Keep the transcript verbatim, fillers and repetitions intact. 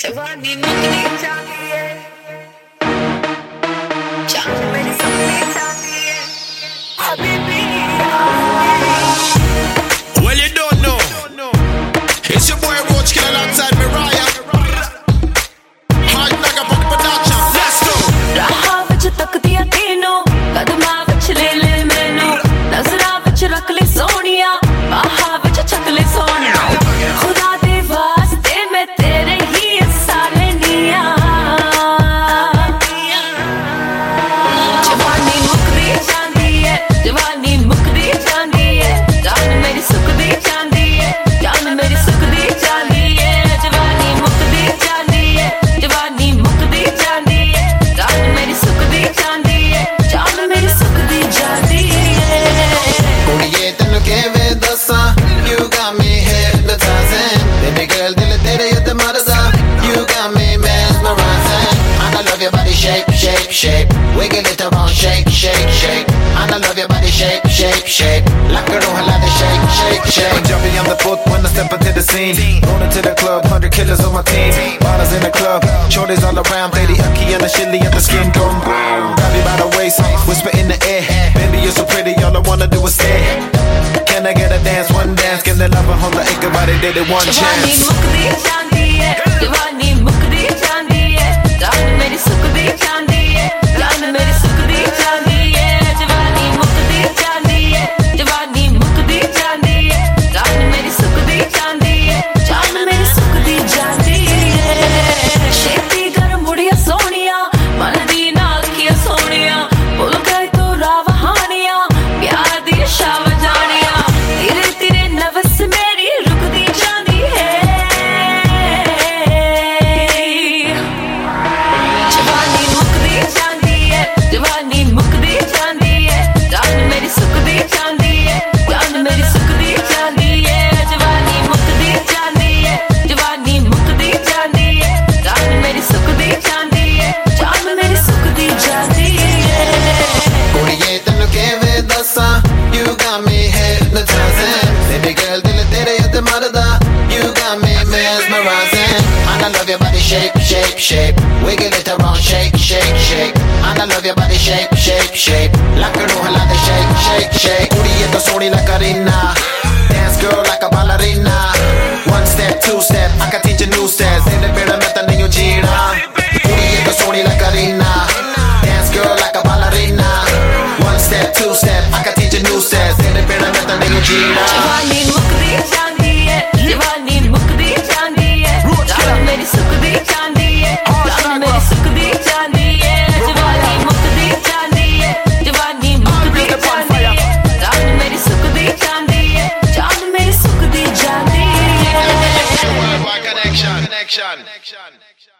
जवानी मुकनी चाहिए, जान मेरी सुननी चाहिए, Habibi. Well, you don't know. It's your boy Roach Killer alongside Mariah. Hard knock up on the production. Let's go. राह विच तकदियां तीनों, कदमां विच ले ले मैनू, नज़रां विच रख ले सोनिया, बाहां विच छक ले सोनिया। खुदा दे वास्ते मैं तेरे ही सारे निया। जवानी मुकदी जांदी है, जवानी मुकदी जांदी है, जान मेरी सुकदी जांदी है, जान मेरी सुकदी जांदी है। जवानी मुकदी जांदी है, जवानी मुकदी जांदी है, जान मेरी सुकदी जांदी है, जान मेरी सुकदी जांदी है। कुड़िए तेनू किवें दस्सां, you got me hypnotizing, baby girl दिल तेरे उत्ते मरदा, you got me mesmerizing, and I love your body shape, shape, shape, wiggle it around, shake, shake, shake, and I love your body shape, shape, shape, like a roll like a shake, shake, shake. Punjabi on the foot when I step into the scene, rolling to the club, hundred killers on my team, bottles in the club, shorties all around, baby Aki and the chili and the skin going boom. Grab you by the waist, whisper in the air, baby you're so pretty, all I wanna do is stare. Can I get a dance, one dance, can they love her on the acre, but they did it one जवानी chance. मुकदी जांदी है, जवानी मुकदी जांदी है, जान मेरी सुकदी जांदी है, जान मेरी सुकदी जांदी है। जवानी मुकदी जांदी है, जवानी मुकदी जांदी है, जान मेरी सुकदी जांदी है, जान मेरी सुकदी जांदी है। छेती कर मुड़िया सोनिया, मन दी नाल किया सोनिया, भुल गए तो रावहानिया, प्यार दी शाव जानिया, तेरे तेरे नवस मेरी रुकदी जांदी है। जवानी मुकदी जांदी है, जवानी मुकदी जांदी है, जान मेरी सुकदी जांदी है, जान मेरी सुकदी जांदी है। जवानी मुकदी जांदी है, जवानी मुकदी जांदी है, जान मेरी सुकदी जांदी है, जान मेरी सुकदी जांदी है। कुड़िए तेनू किवें दस्सां, you got me hypnotizing, baby girl दिल तेरे उत्ते मरदा, you got me mesmerizing, and I love your body shape, shape, shape, wiggle it around, shake, shake, shake, and I love your body shape, shape, shape, like a roll like a shake, shake, shake. कुड़िए तो सोहनी like Karina, dance girl like a ballerina, one step, two step, I can teach you new steps, तेरे पेड़ा मैं तो नहीं जीना। कुड़िए तो सोहनी like Karina, dance girl like a ballerina, one step, two step, I can teach you new steps, तेरे पेड़ा मैं तो नहीं जीना। जवानी मुकदी जांदी है, जवानी मुकदी जांदी है, जान मेरी सुकदी जांदी है, जान मेरी सुकदी जांदी है। जवानी मुकदी जांदी है, जवानी मुकदी जांदी है, जान मेरी सुकदी जांदी है, जान मेरी सुकदी जांदी है। Worldwide connection. Connection.